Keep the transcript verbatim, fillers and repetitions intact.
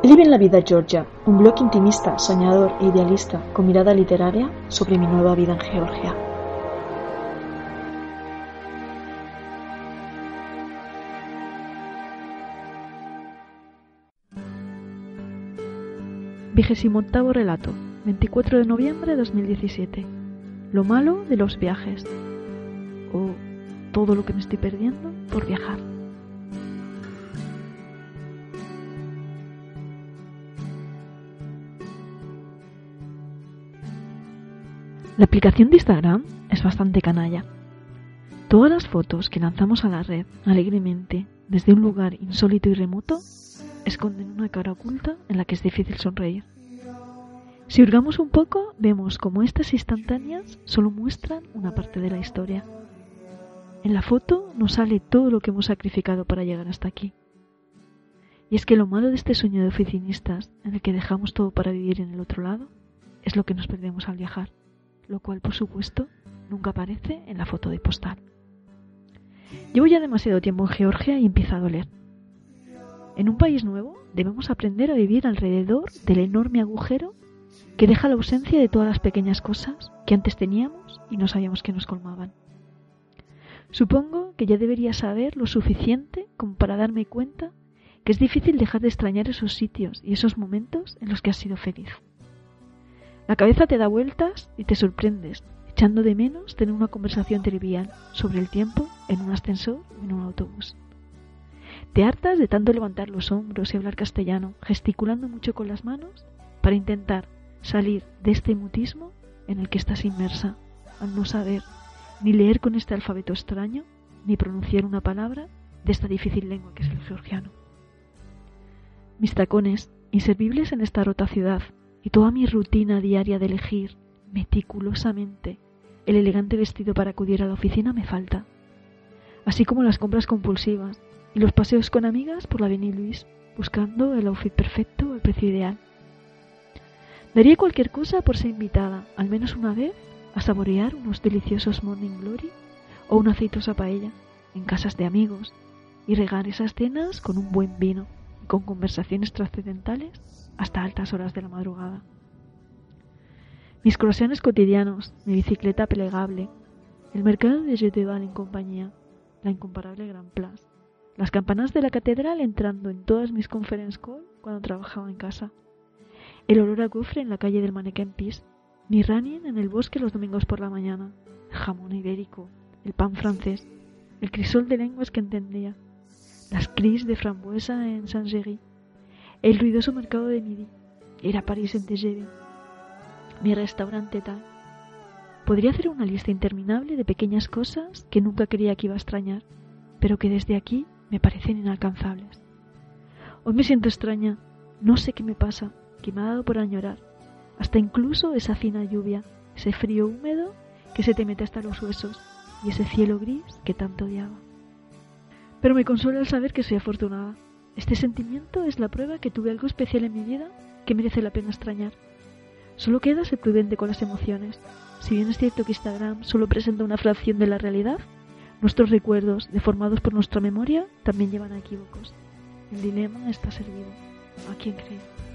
Living la vida Georgia, un blog intimista, soñador e idealista con mirada literaria sobre mi nueva vida en Georgia. Vigésimo octavo relato, veinticuatro de noviembre de dos mil diecisiete. Lo malo de los viajes. O todo lo que me estoy perdiendo por viajar. La aplicación de Instagram es bastante canalla. Todas las fotos que lanzamos a la red alegremente desde un lugar insólito y remoto esconden una cara oculta en la que es difícil sonreír. Si hurgamos un poco, vemos como estas instantáneas solo muestran una parte de la historia. En la foto nos sale todo lo que hemos sacrificado para llegar hasta aquí. Y es que lo malo de este sueño de oficinistas, en el que dejamos todo para vivir en el otro lado, es lo que nos perdemos al viajar, lo cual, por supuesto, nunca aparece en la foto de postal. Llevo ya demasiado tiempo en Georgia y empiezo a doler. En un país nuevo debemos aprender a vivir alrededor del enorme agujero que deja la ausencia de todas las pequeñas cosas que antes teníamos y no sabíamos que nos colmaban. Supongo que ya debería saber lo suficiente como para darme cuenta que es difícil dejar de extrañar esos sitios y esos momentos en los que has sido feliz. La cabeza te da vueltas y te sorprendes, echando de menos tener una conversación trivial sobre el tiempo en un ascensor o en un autobús. Te hartas de tanto levantar los hombros y hablar castellano, gesticulando mucho con las manos para intentar salir de este mutismo en el que estás inmersa, al no saber ni leer con este alfabeto extraño, ni pronunciar una palabra de esta difícil lengua que es el georgiano. Mis tacones, inservibles en esta rota ciudad, y toda mi rutina diaria de elegir meticulosamente el elegante vestido para acudir a la oficina me falta, así como las compras compulsivas y los paseos con amigas por la Avenida Luis buscando el outfit perfecto al precio ideal. Daría cualquier cosa por ser invitada, al menos una vez, a saborear unos deliciosos morning glory o una aceitosa paella en casas de amigos y regar esas cenas con un buen vino y con conversaciones trascendentales hasta altas horas de la madrugada. Mis croissants cotidianos, mi bicicleta plegable, el mercado de Jeteval en compañía, la incomparable Grand Place, las campanas de la catedral entrando en todas mis conference call cuando trabajaba en casa, el olor a gofre en la calle del Mannequin Peace, mi running en el bosque los domingos por la mañana, el jamón ibérico, el pan francés, el crisol de lenguas que entendía, las cris de frambuesa en Saint-Géry, el ruidoso mercado de midi, ir a París en T G V, mi restaurante tal. Podría hacer una lista interminable de pequeñas cosas que nunca creía que iba a extrañar, pero que desde aquí me parecen inalcanzables. Hoy me siento extraña, no sé qué me pasa, que me ha dado por añorar, hasta incluso esa fina lluvia, ese frío húmedo que se te mete hasta los huesos y ese cielo gris que tanto odiaba. Pero me consuela el saber que soy afortunada. Este sentimiento es la prueba que tuve algo especial en mi vida que merece la pena extrañar. Solo queda ser prudente con las emociones. Si bien es cierto que Instagram solo presenta una fracción de la realidad, nuestros recuerdos, deformados por nuestra memoria, también llevan a equívocos. El dilema está servido. ¿A quién creer?